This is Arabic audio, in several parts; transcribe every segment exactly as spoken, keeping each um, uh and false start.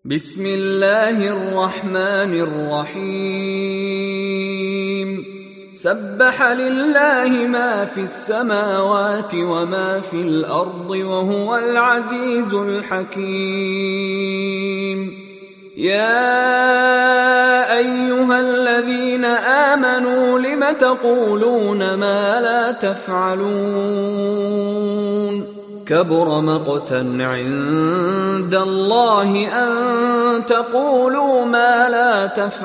بسم الله الرحمن الرحيم سبح لله ما في السماوات وما في الأرض وهو العزيز الحكيم يا أيها الذين آمنوا لم تقولون ما لا تفعلون كبر مقتا عند الله أن تقولوا ما لا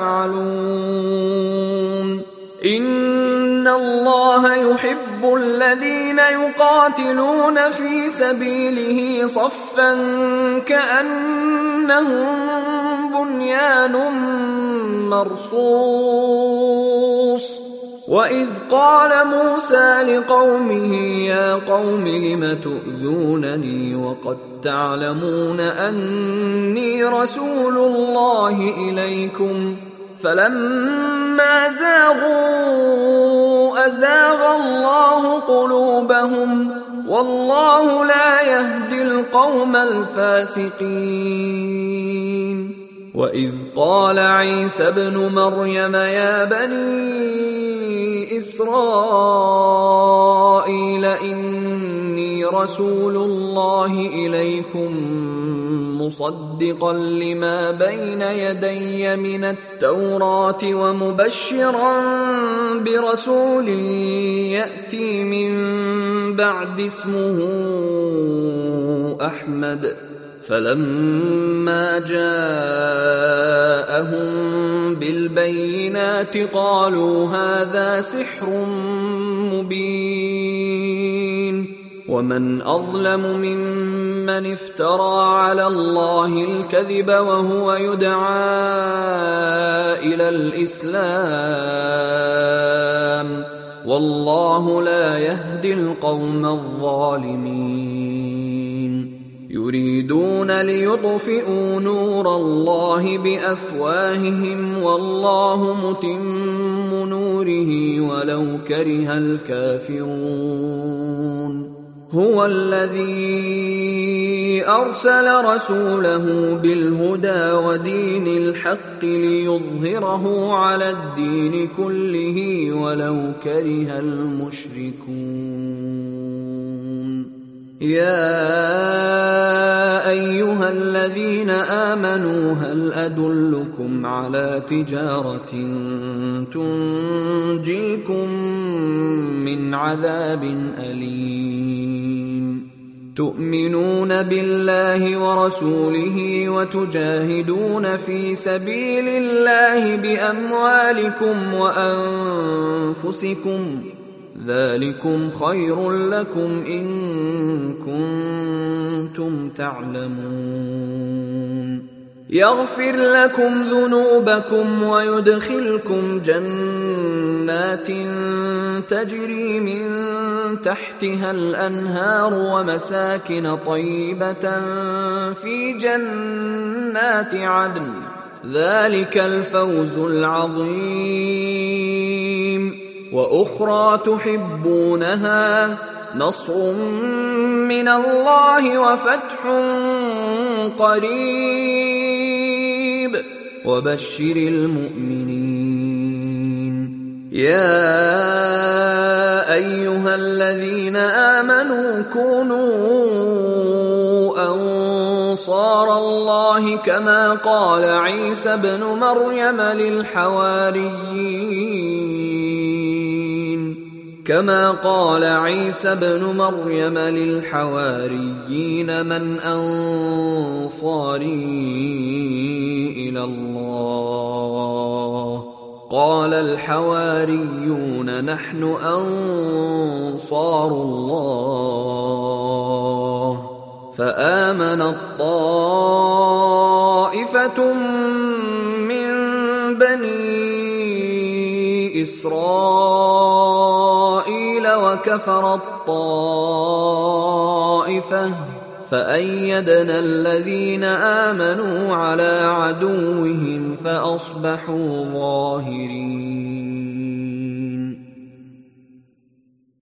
تفعلون إن الله يحب الذين يقاتلون في سبيله صفا كأنهم بنيان مرصوص وإذ قال موسى لقومه يا قوم لم تؤذونني وقد تعلمون أني رسول الله إليكم فلما زاغوا أزاغ الله قلوبهم والله لا يهدي القوم الفاسقين وإذ قال عيسى ابن مريم يا بني إسرائيل إني رسول الله إليكم مصدقا لما بين يدي من التوراة ومبشرا برسول يأتي من بعد اسمه أحمد فلما جاءهم بالبينات قالوا هذا سحر مبين ومن أظلم ممن افترى على الله الكذب وهو يدعى إلى الإسلام والله لا يهدي القوم الظالمين يريدون ليطفئوا نور الله بأفواههم والله متم نوره ولو كره الكافرون هو الذي أرسل رسوله بالهدى ودين الحق ليظهره على الدين كله ولو كره المشركون يا أيها الذين آمنوا هل أدلكم على تجارة تنجيكم من عذاب أليم تؤمنون بالله ورسوله وتجاهدون في سبيل الله بأموالكم وأنفسكم ذلكم خير لكم إن كنتم تعلمون يغفر لكم ذنوبكم ويدخلكم جنات تجري من تحتها الأنهار ومساكن طيبة في جنات عدن ذلك الفوز العظيم وأخرى تحبونها نصر من الله وفتح قريب وبشر المؤمنين يا أيها الذين آمنوا كونوا أنصار الله كما قال عيسى ابن مريم للحواريين كما قال عيسى ابن مريم للحواريين من أنصاري إلى الله قال الحواريون نحن أنصار الله فآمنت طائفة من بني إسرائيل وكفرت طائفة فأيدنا الذين آمنوا على عدوهم فأصبحوا ظاهرين